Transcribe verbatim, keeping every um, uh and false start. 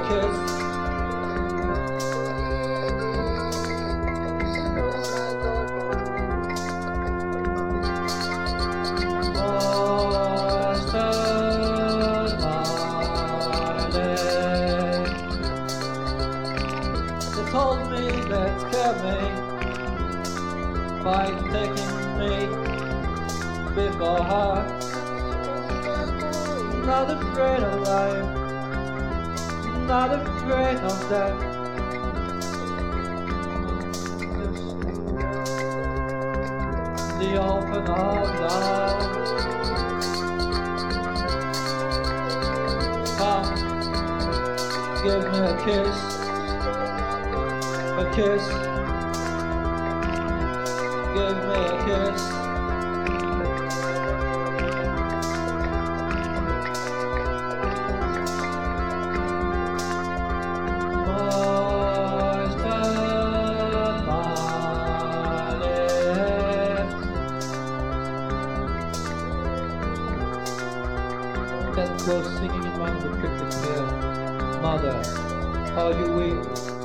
kiss. They told me that scared me by taking me before her. Not afraid of life, not afraid of death. The open of love. Come, give me a kiss, a kiss. Give me a kiss. That goes singing among the crickets here. Mother, are you weak?